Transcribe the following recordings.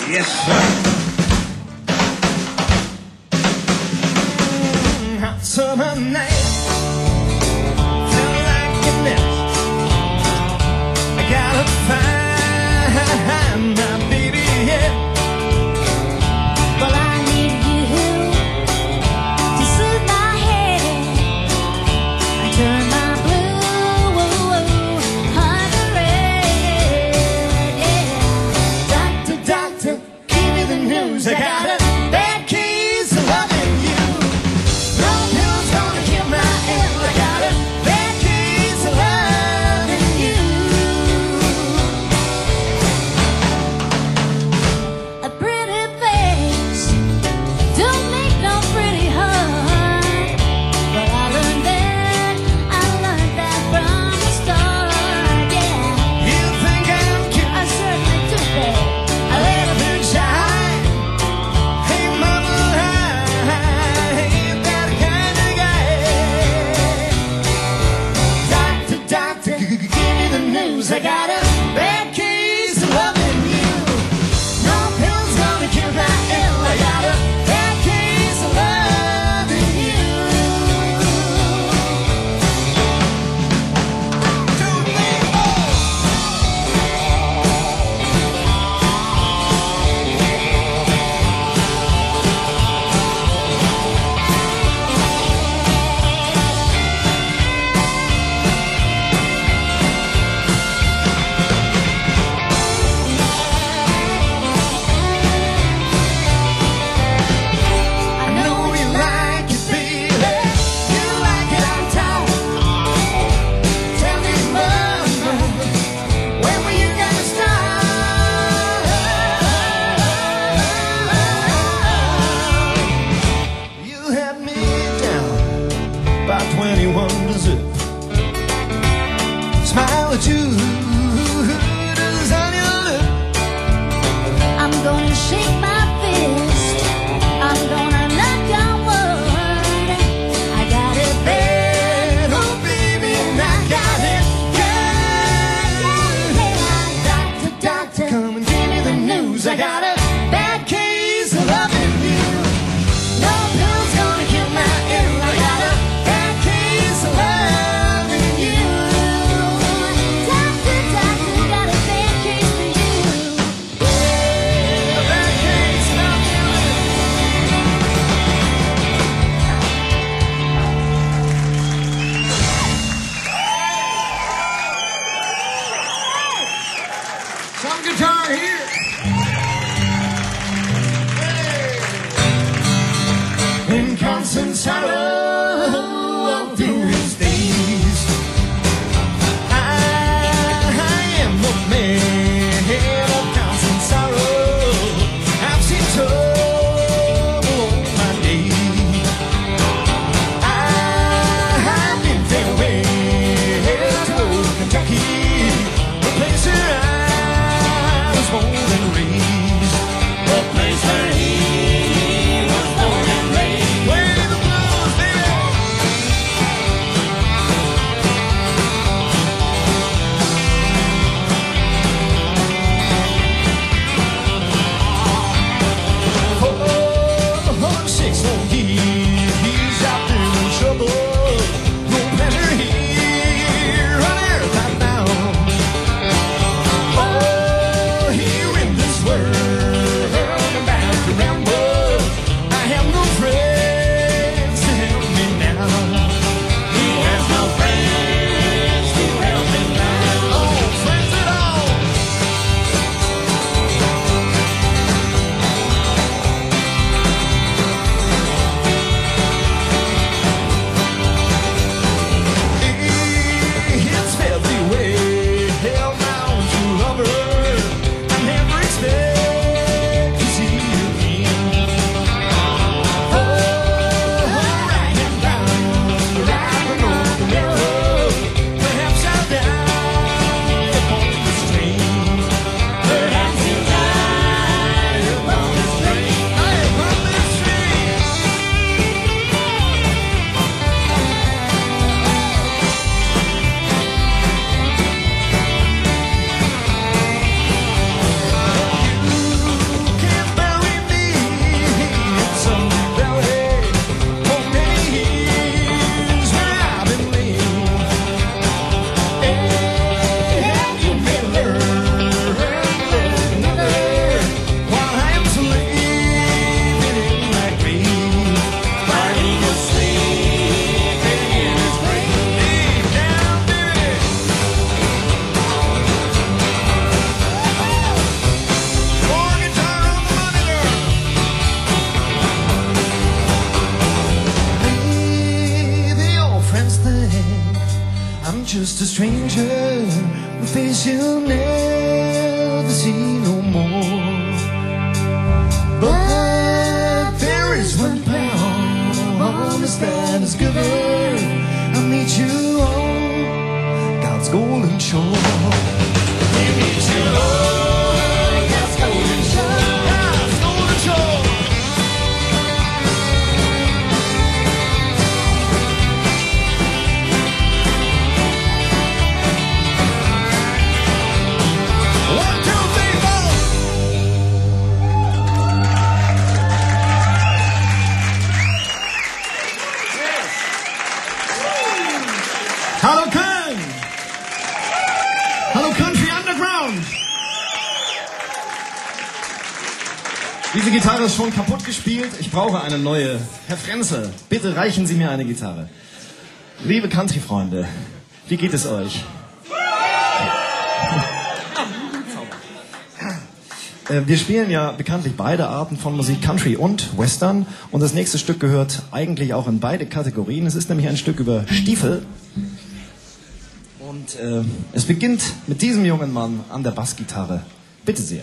Yes, sir. Hot summer night, feel like a mess. I gotta find my baby, yeah. Well, I need you to soothe my head. I turn my blue heart red. Yeah. Doctor, give me the news. I got a bad case of loving you. No pill's gonna kill my ill. I got a bad case of loving you. just a stranger, a face you'll never see no more. But there is one promise that is given. I'll meet you on God's golden shore. We'll meet you on God's golden shore. God's golden shore. Hallo Köln! Hallo Country Underground! Diese Gitarre ist schon kaputt gespielt. Ich brauche eine neue. Herr Frenzel, bitte reichen Sie mir eine Gitarre. Liebe Country-Freunde, wie geht es euch? Wir spielen ja bekanntlich beide Arten von Musik, Country und Western. Und das nächste Stück gehört eigentlich auch in beide Kategorien. Es ist nämlich ein Stück über Stiefel. Und es beginnt mit diesem jungen Mann an der Bassgitarre. Bitte sehr.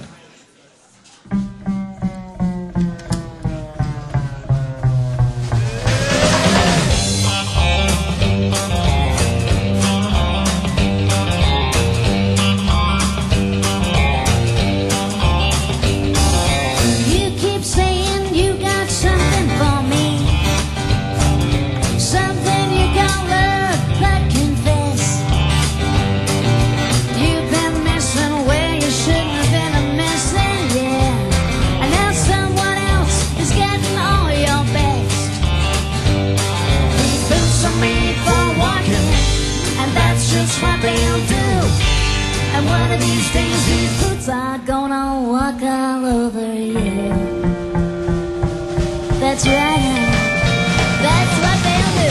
That's right, that's what they'll do.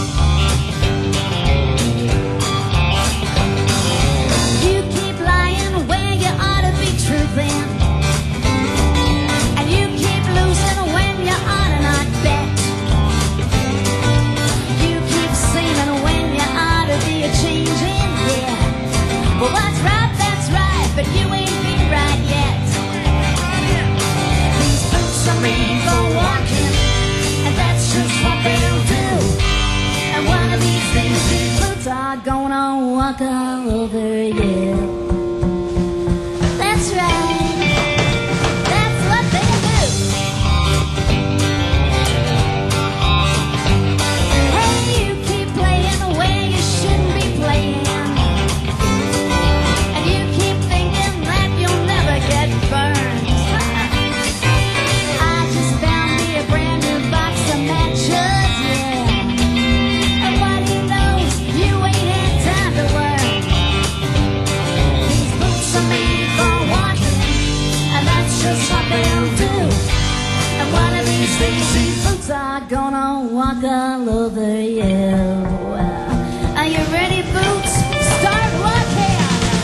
You keep lying where you ought to be truthing, and you keep losing when you ought to not bet. You keep seeming when you ought to be a changing, yeah. Well, what's right, that's right, but you ain't been right yet. These boots are made for walking, and that's just what they'll do. And one of these days these boots are gonna walk all over you. That's right, that's what they'll do. Hey, you keep playing the way you shouldn't be playing, and you keep thinking that you'll never get burned. These boots are gonna walk all over you. Are you ready, Boots? Start walking!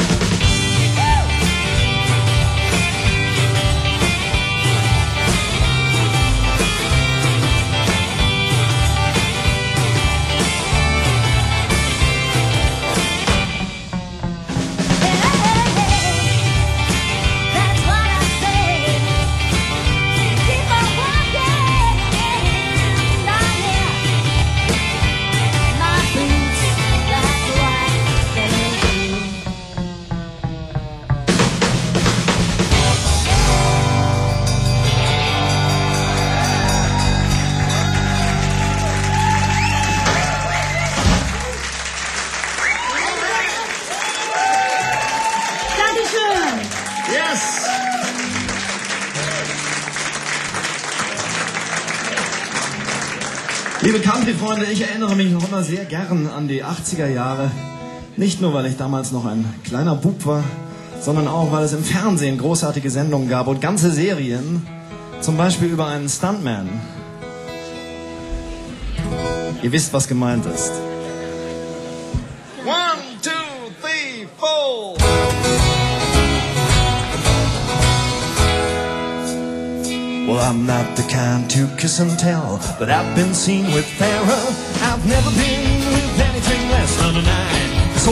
Yes! Liebe Country-Freunde, ich erinnere mich noch immer sehr gern an die 80er Jahre. Nicht nur, weil ich damals noch ein kleiner Bub war, sondern auch, weil es im Fernsehen großartige Sendungen gab und ganze Serien. Zum Beispiel über einen Stuntman. Ihr wisst, was gemeint ist. 1, 2, 3, 4. Well, I'm not the kind to kiss and tell, but I've been seen with Pharaoh. I've never been with anything less than a 9.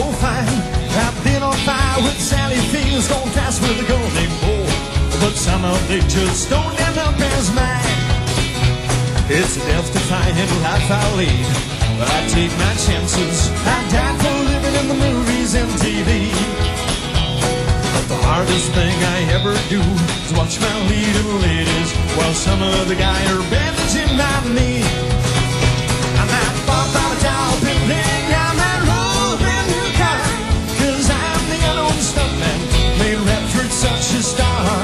somehow they just don't end up as mine. It's a death-defying life I lead, but I take my chances. I die for living in the movies and TV. But the hardest thing I ever do is watch my leading ladies while some other guy are bandaging my knee. I might fall from a tall building, I might roll a brand new car, 'cause I'm the unknown stuntman, made Redford such a star.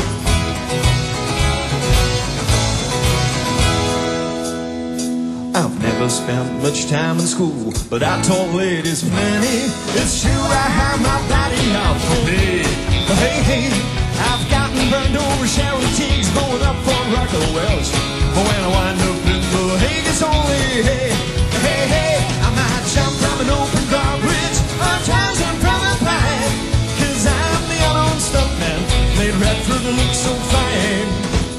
I've never spent much time in school, but I told ladies plenty. It's true, I have my body out for me. Hey, hey, I've gotten burned over Sharon Teagues going up for Rocker Welch. But when I wind up in the Hague, it's only hey, hey, hey. I might jump from an open car bridge or Tarzan from a pipe, 'cause I'm the unknown stuntman, made Redford look so fine.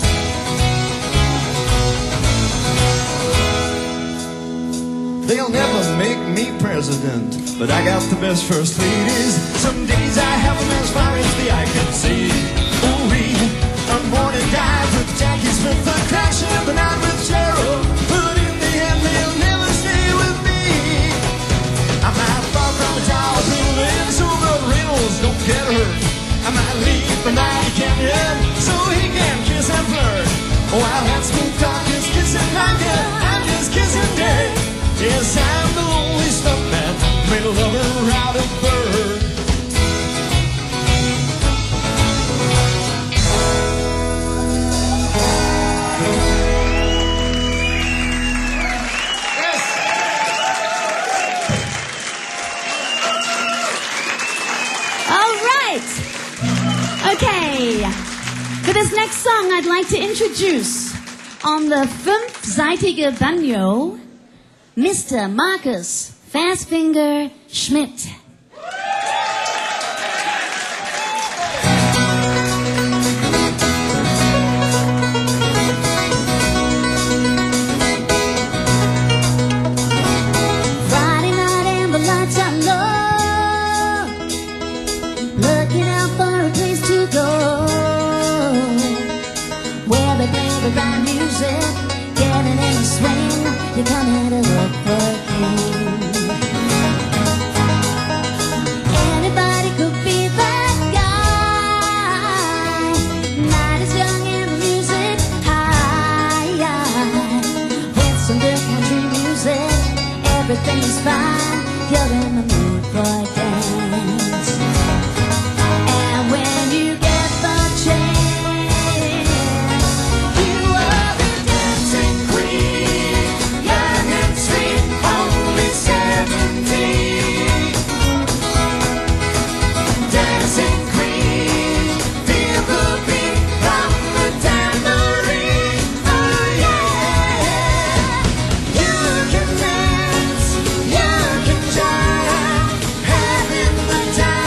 They'll never make me president, but I got the best first ladies. Some days I have them as far as the eye can see. Ooh-wee, I'm born and died with Jackie Smith, the crash of the night with Gerald. But in the end, they'll never stay with me. I might fall from a tall building so the Reynolds don't get hurt. I might leave the mighty canyon so he can kiss and flirt. While that smooth talk is kissing my girl, I'm just kissing dirt. Yes, I'm the lonely stuntman, made a lover out of bird. Yes. All right. Okay. For this next song, I'd like to introduce on the fünfseitige Banjo, Mr. Marcus Fastfinger Schmidt. Friday night and the lights are low, looking out for a place to go, where they play the right music, getting in the swing. You come here to look for king. Anybody could be that guy. Night is young and the music high. With some good country music, everything's fine. You're in the mood for a dance. And when you get the chance, you are the dancing queen. Young and sweet, only 17. Dancing queen, feel the beat from the tambourine. Oh yeah, you can dance, you can jive, having the time.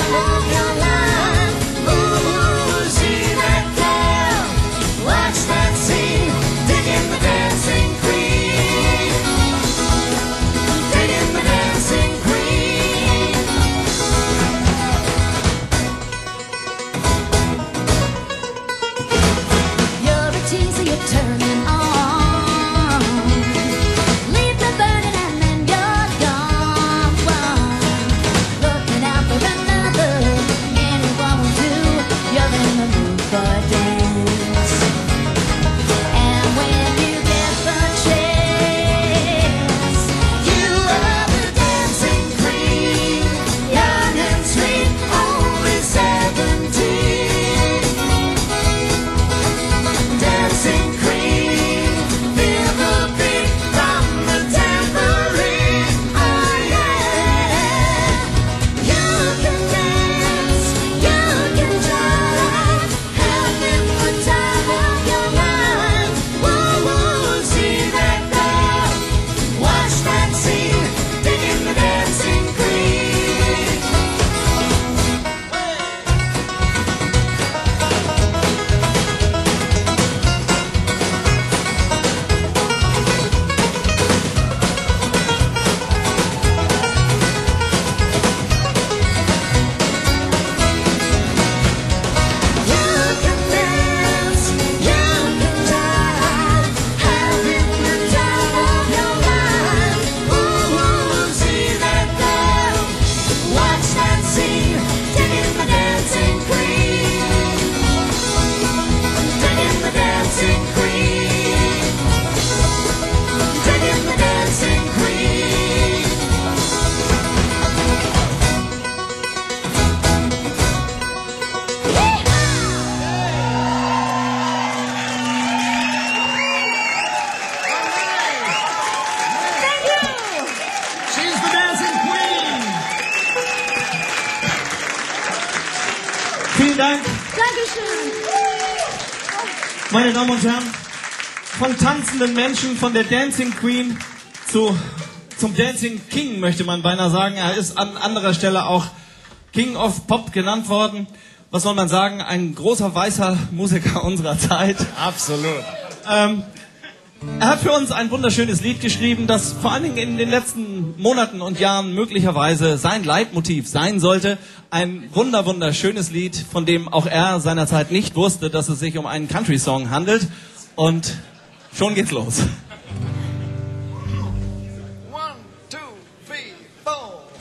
Meine Damen und Herren, von tanzenden Menschen, von der Dancing Queen zum Dancing King, möchte man beinahe sagen. Er ist an anderer Stelle auch King of Pop genannt worden. Was soll man sagen? Ein großer weißer Musiker unserer Zeit. Absolut. Er hat für uns ein wunderschönes Lied geschrieben, das vor allen Dingen in den letzten Monaten und Jahren möglicherweise sein Leitmotiv sein sollte. Ein wunderschönes Lied, von dem auch er seinerzeit nicht wusste, dass es sich um einen Country-Song handelt. Und schon geht's los. 1, 2, 3, 4.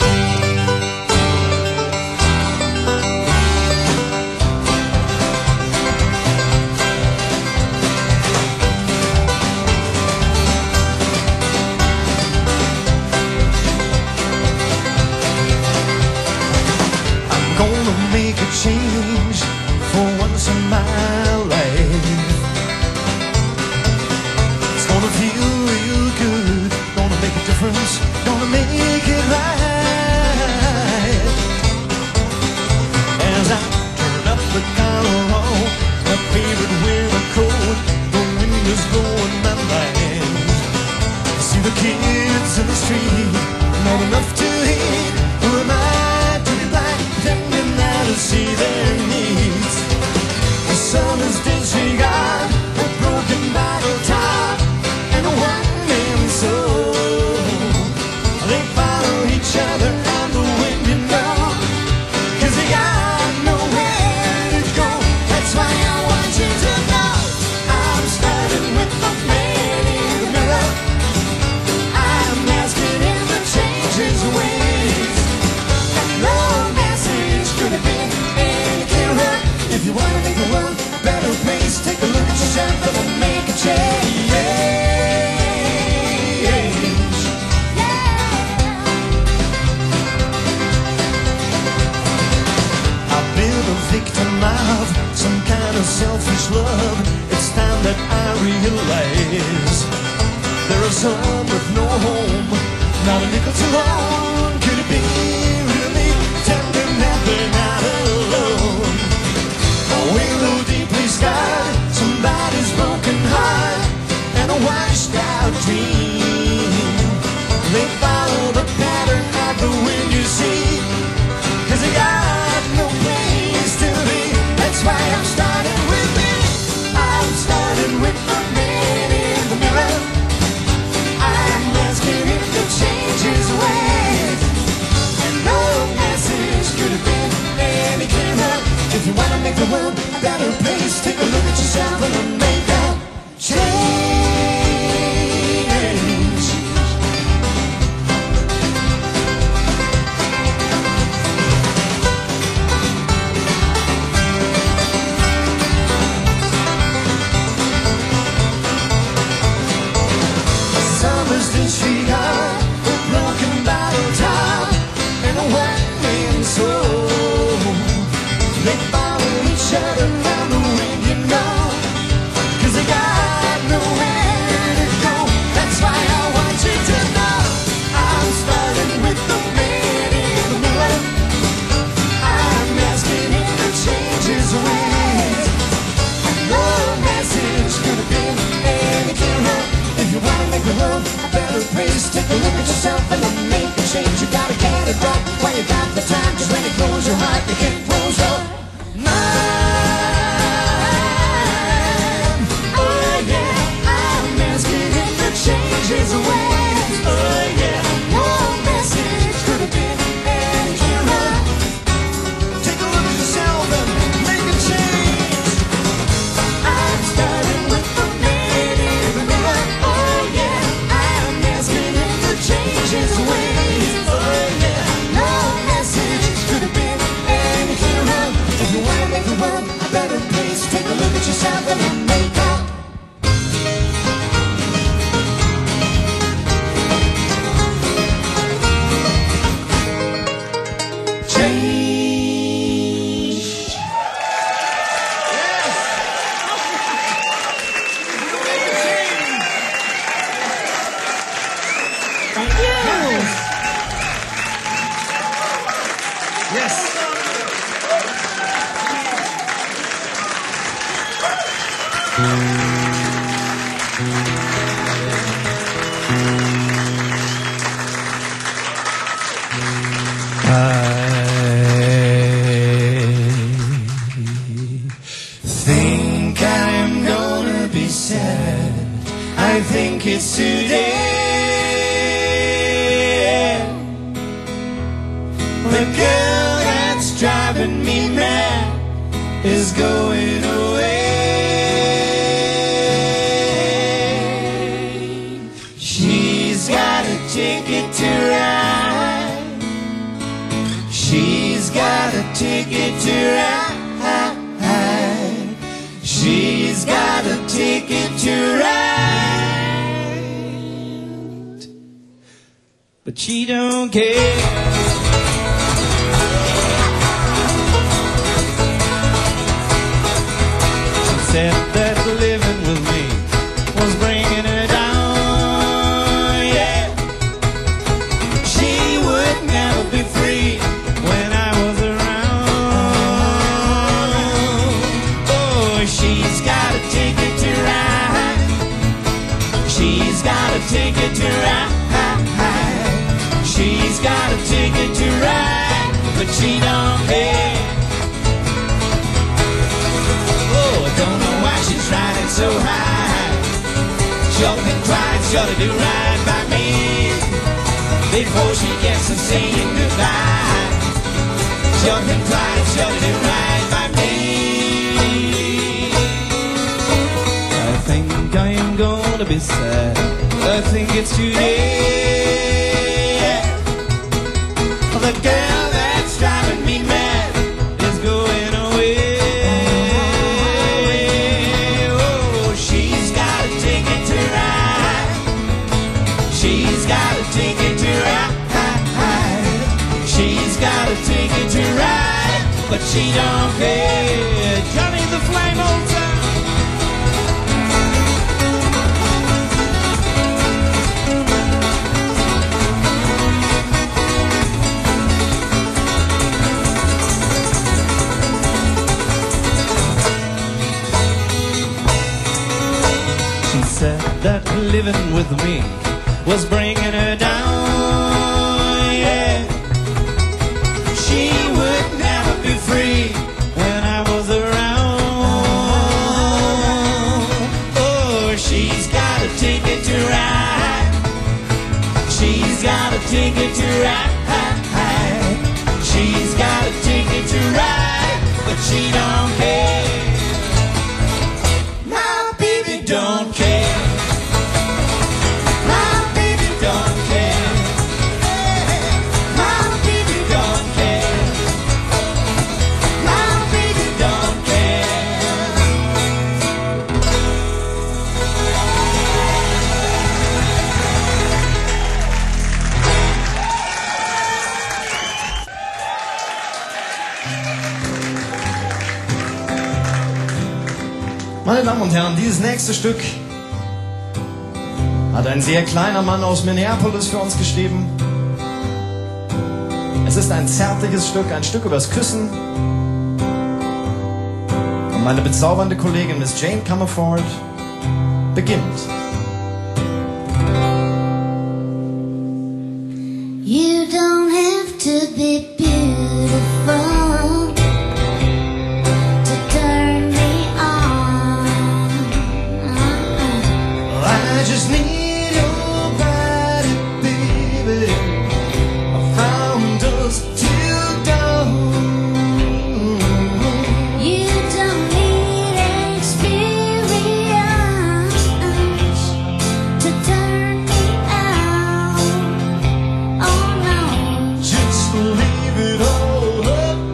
Gonna make a change for once in my life. It's gonna feel real good, gonna make a difference, gonna make it right. As I turn up the collar on my favorite winter coat, the wind is blowing my mind. See the kids in the street, not enough to eat. Who am I to be blind, pretending not to see their needs? The sun is disregard, a broken bottle top, and a one-man soul. They follow each other on the wind, you know, 'cause they got nowhere to go. That's why I want you to know I'm starting with the man in the mirror. I'm asking him to change his ways. That long message could have been any clearer. If you want to make the world a better place, take a look at yourself and make a change. I've been a victim of some kind of selfish love. It's time that I realize there are some with no home, not a nickel to loan. Could it be really tender that they're not alone? Oh, a little deeply scarred, somebody's broken heart, and a washed out dream. They follow the pattern of the wind, you see, 'cause they got no place to be. That's why I'm starting with me. I'm starting with the man in the mirror. I'm asking him to change his ways. The girl that's driving me mad is going away. She's got a ticket to ride. She's got a ticket to ride. She's got a ticket to ride. But she don't care. Said that living with me was bringing her down, yeah. She would never be free when I was around. Oh, she's got a ticket to ride. She's got a ticket to ride. She's got a ticket to ride, but she don't care. Don't know why she's riding so high. Sure been trying, sure to do right by me before she gets to saying goodbye. Sure been trying, sure to do right by me. I think I am gonna be sad. I think it's too late. The girl that's driving me mad is going away. She's got a ticket to ride. She's got a ticket to ride. She's got a ticket to ride, but she don't care. Johnny the Flame Old Town. Said that living with me was bringing her down, yeah. She would never be free when I was around. Oh, she's got a ticket to ride. She's got a ticket to ride. She's got a ticket to ride, but she don't care. My baby don't care. Meine Damen und Herren, dieses nächste Stück hat ein sehr kleiner Mann aus Minneapolis für uns geschrieben. Es ist ein zärtliches Stück, ein Stück übers Küssen. Und meine bezaubernde Kollegin Miss Jane Comerford beginnt. You don't have to be beautiful to turn me on. I just need your body, baby. I found us till dawn. You don't need experience to turn me on. Oh no. Just leave it all up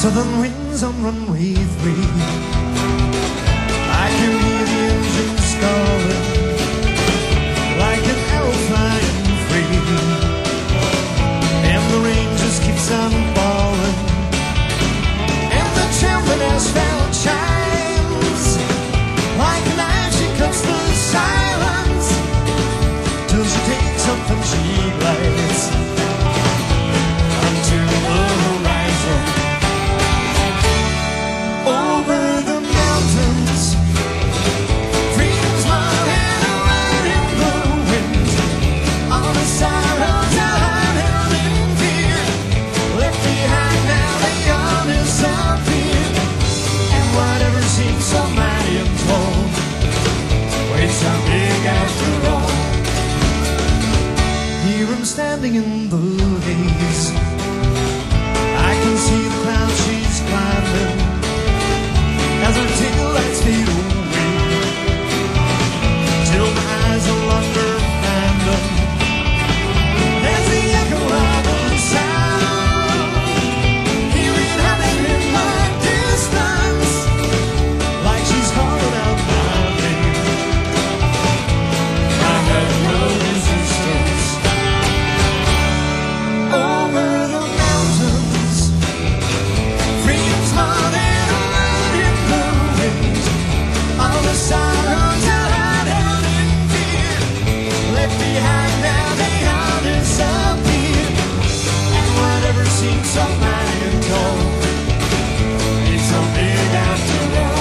Southern winds on runway 3. I can hear the engines calling like an arrow flying free, and the rain just keeps on falling, and the trembling asphalt chimes like a knife. She cuts the silence till she takes something she glides onto the horizon. Over the mountains, freedom's mine and a word in the wind. On the sorrows I've held in fear, left behind now they all disappear. And whatever seems so mighty and tall, it's so big after all. Here I'm standing in the haze, I can see the cloud she's climbing as her tail lights fade away, till my eyes no longer find them. As the echo of the sound, hearing howling in the distance, like she's calling out my name. I have no resistance. Over the mountains, freedom's more than a word in the wind. All the sorrows I'd held in fear, left behind now they all disappear. And whatever seems so mighty and tall, it's so big after all.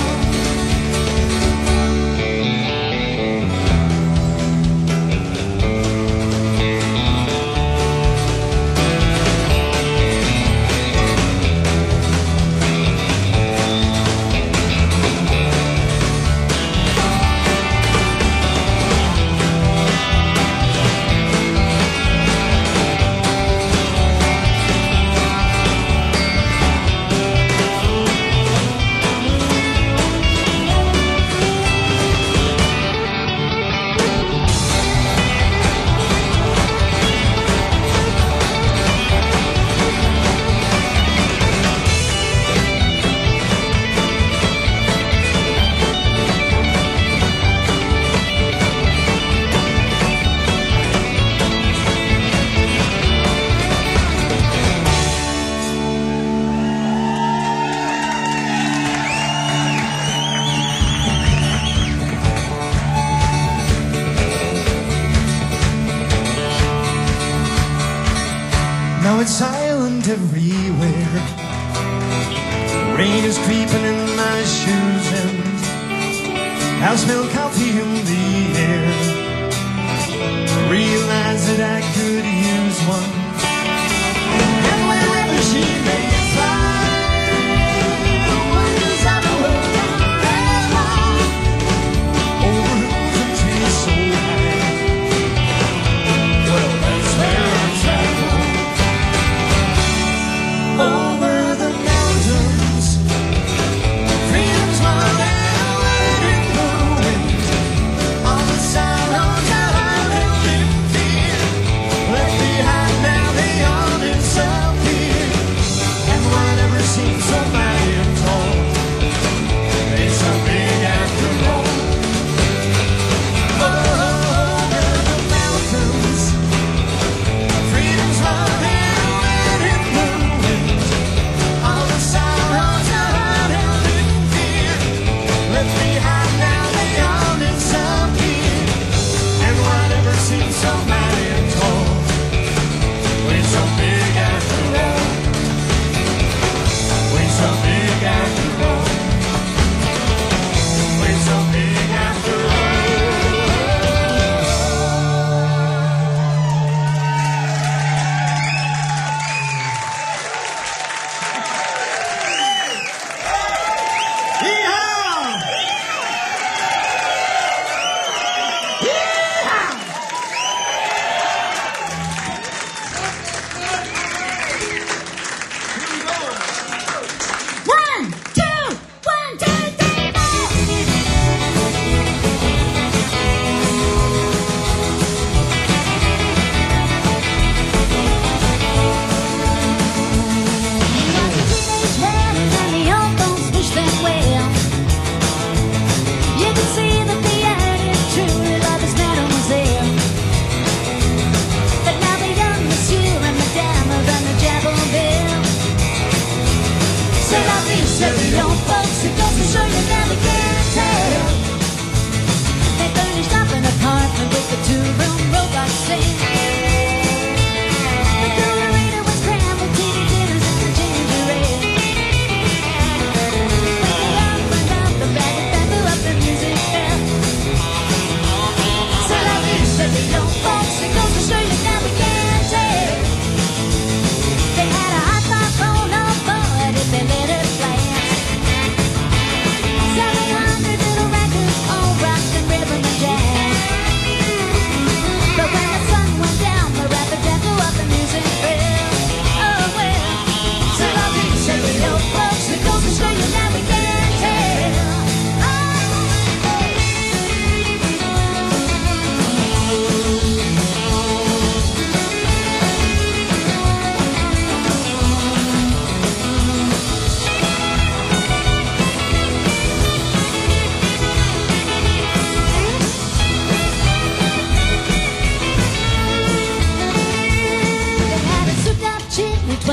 Now it's silent everywhere. Rain is creeping in my shoes, and I smell coffee in the air. I realize that I could use one, and wherever she may fly, wonders of the world forever, over hills and trees so high. Well, that's where I travel. Over the mountains, freedom's more than a word in the wind. All the sorrows I've held in fear, left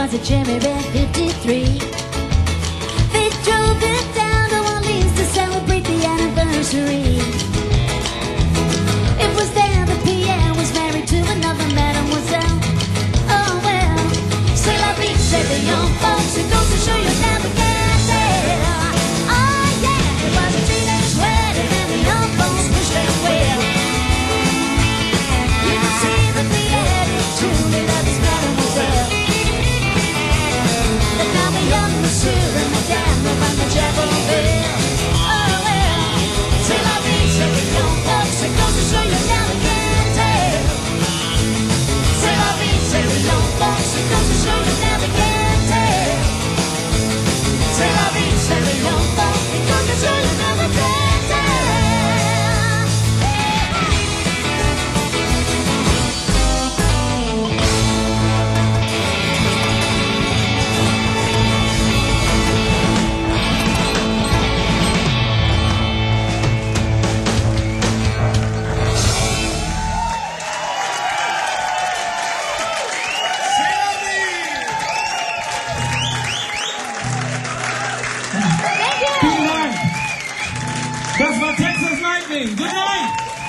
was a Cherry Red 53. They drove it down to Orleans to celebrate the anniversary. It was there that Pierre was married to another mademoiselle. Oh well, c'est la vie, said the young folks. It goes to show you never can tell. Oh yeah, it was a teenage wedding and the young folks wished them well. You can see that Pierre did truly love his mademoiselle. But now the young monsieur and Madame have rung the chapel bell. Oh well, c'est la vie, said the young folks. It goes to show you never can tell. C'est la vie, said the young folks. It goes to show you never can tell. C'est la vie, said the young folks. It goes to show you never can tell. Vielen Dank. Das war Texas Lightning. Good night.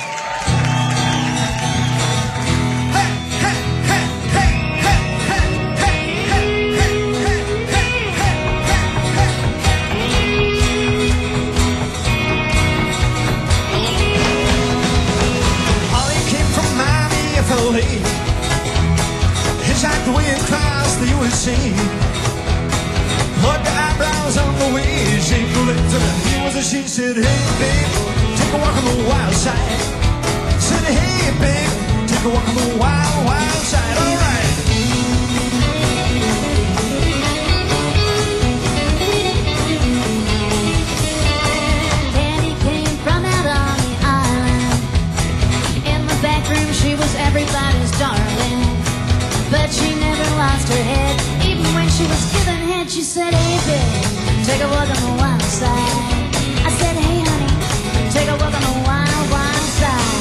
Ollie came from Miami, FLA. Hitchhiked the way across the USA. Plugged the eyebrows on the way, shaped the legs of it. He was a she, said, hey, babe, take a walk on the wild side. Said, hey, babe, take a walk on the wild, wild side. All right. Penny came from out on the island. In the back room she was everybody's darling. But she never lost her head. Even when she was given head, she said, hey babe, take a walk on the wild side. I said, hey honey, take a walk on the wild, wild side.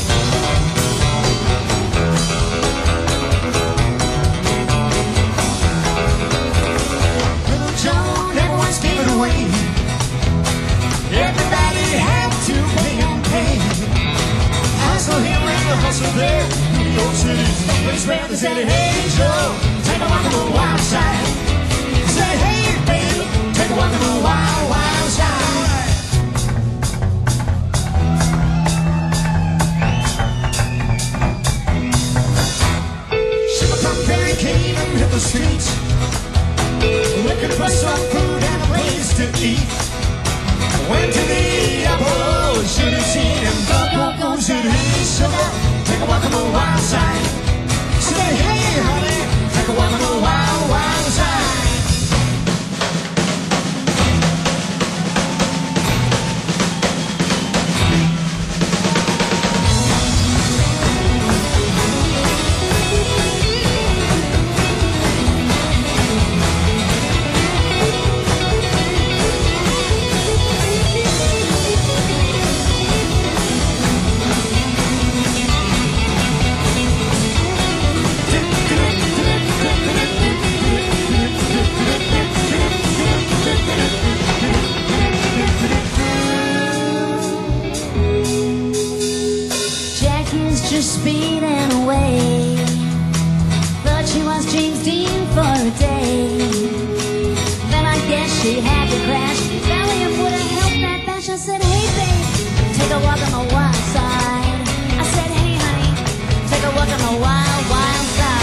Little Joe never once gave it away. Everybody had to pay and pay. Hustle here and the hustle there. New York City's the place where they said, hey Joe, take a walk on the wild side. Say, hey baby, take a walk on the wild, wild side. Sugar Perry came and hit the streets, looking for some food and a place to eat. Went to the Apollo, should have seen him. Go, should he sugar? Take a walk on the wild side. Say, hey honey, take a walk on the wild, wild side. Jackie's just speeding away. Thought she was James Dean for a day. Then I guess she had to crash. Valium would have helped that bash. I said, hey babe, take a walk on the wild side. I said, hey honey, take a walk on the wild, wild side.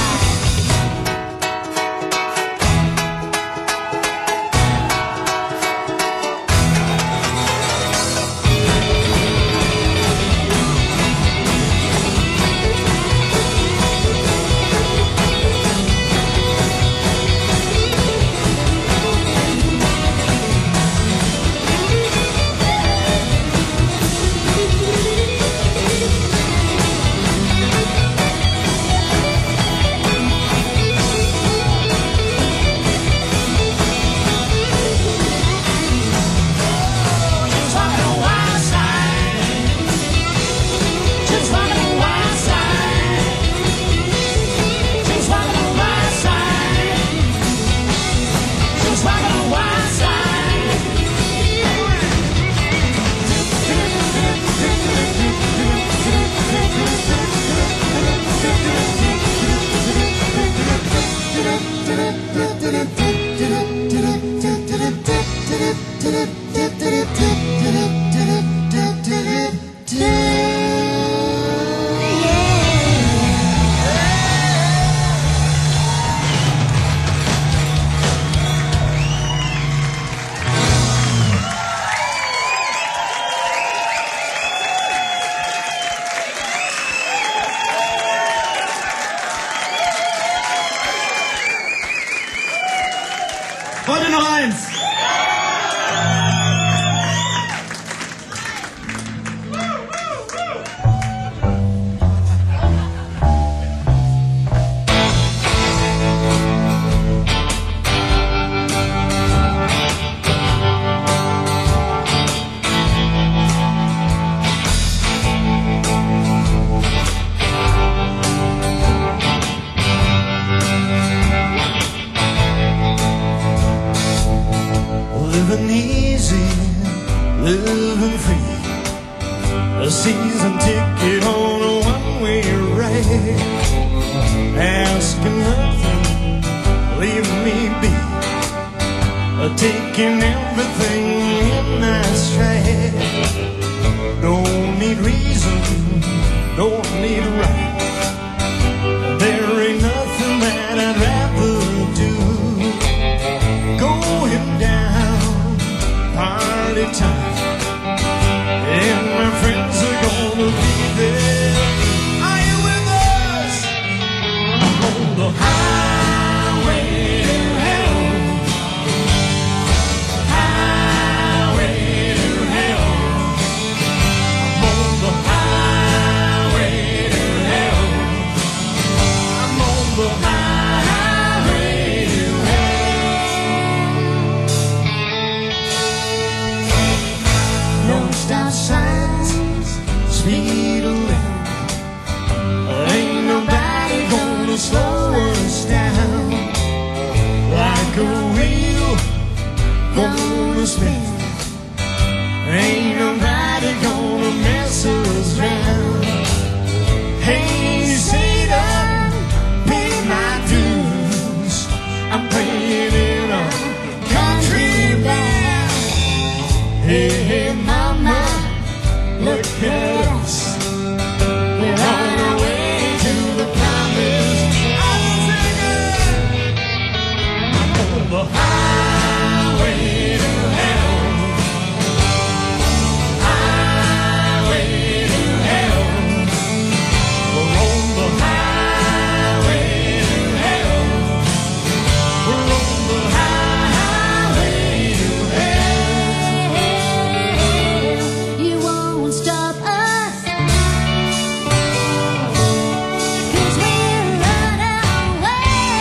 Wollt ihr noch eins? Living easy, living free. A season ticket on a one-way ride. Asking nothing, leave me be. Taking everything in my stride. Don't need reason, don't need right. There ain't nothing that I'd rather do. Going down, party time, and my friends are gonna be there. Are you with us? I'm on the highway to hell. Highway to hell. I'm on the highway to hell. I'm on the highway to hell. No stop signs, speed of limit. Ain't nobody gonna slow us down. Like a wheel gonna spin. Ain't nobody gonna mess us round. Hey, Satan, pay my dues. I'm paying it on country bound. Hey, hey, mama, look at us. We're on our way to the promised land. I'm on the highway to hell. Highway to hell. We're on the highway to hell. We're on the highway to hell. You won't stop us, 'cause we're running away.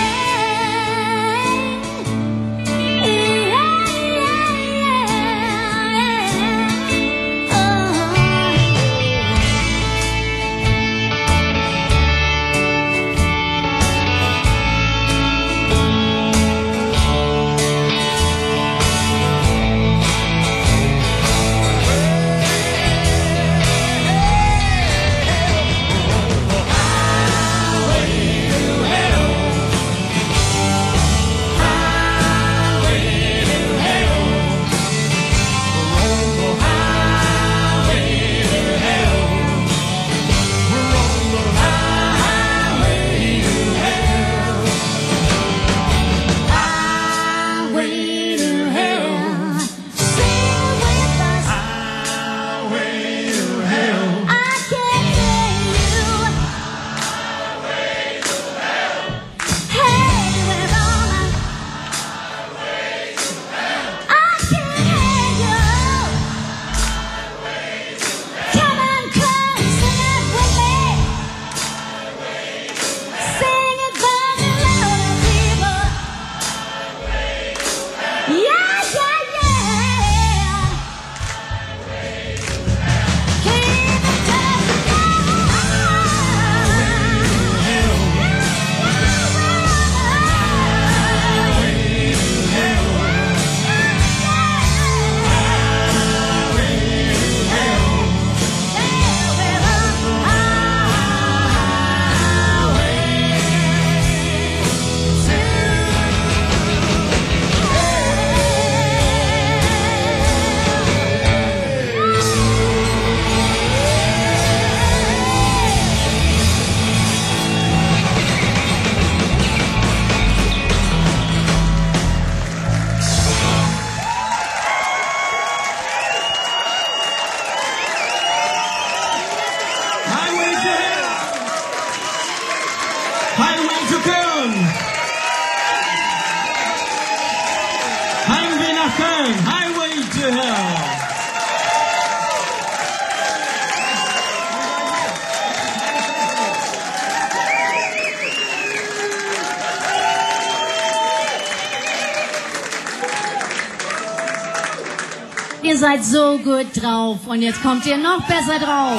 Ihr seid so gut drauf und jetzt kommt ihr noch besser drauf.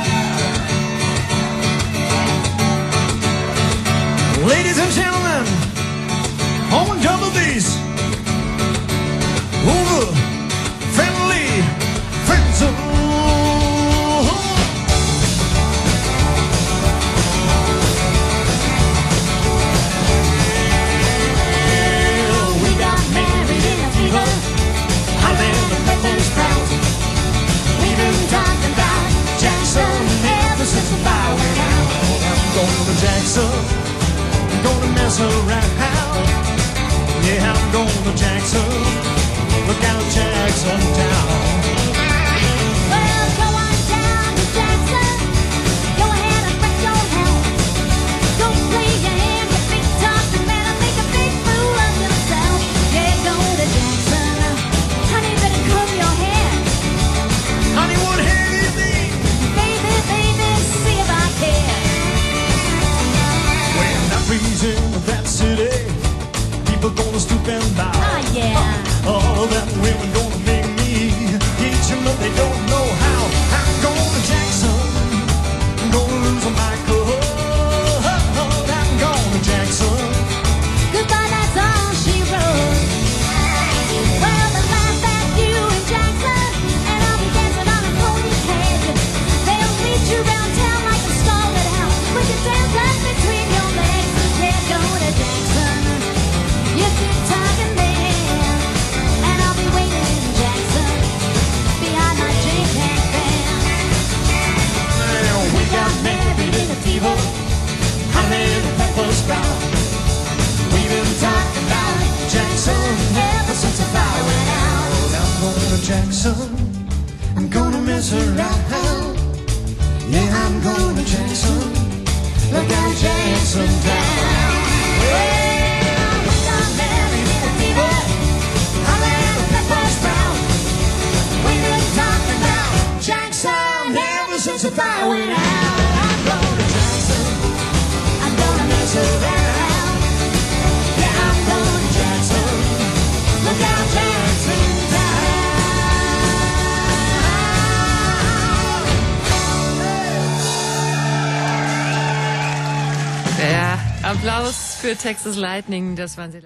Ladies and gentlemen, on double bass, over friendly friends. We got married in a fever. I live the Pepper's crowd. We've been talking about Jackson ever since the fire went out. I'm going to Jackson, I'm gonna mess around. Yeah, I'm going to Jackson, look out Jackson Town. Well, go on down to Jackson. Go ahead and wreck your hell. Go play your hand, you big talking man, and make a big fool of yourself. Yeah, go to Jackson. Honey, better comb your hair. Honey, what have you been? Baby, baby, see if I care. When I freeze in that city, people gonna stoop and bow. Oh, yeah. All them women gonna make me eat you, but they don't know how. I'm going to Jackson, I'm gonna lose my cool. I'm going to Jackson. Goodbye, that's all she wrote. Well, they laugh at you in Jackson, and I'll be dancing on a pony's head. They'll lead you round town like a scarlet hound, with your tail tucked between your legs. Yeah, go to Jackson. You keep talking there, and I'll be waiting in Jackson behind my J-Pack band. Well, we got married in a fever, honey, the pepper sprout. We've been talking about Jackson ever since the fire went out. I'm going to Jackson, I'm gonna mess around. Yeah, I'm going to Jackson, look out Jackson Town. Well, we got married in a fever, honey, the pepper sprout. We've been talking about Jackson ever since the fire went out. I'm going to Jackson, I'm gonna mess around. Yeah, I'm going to Jackson, look out Jackson Town. Ja, Applaus für Texas Lightning, das waren sie.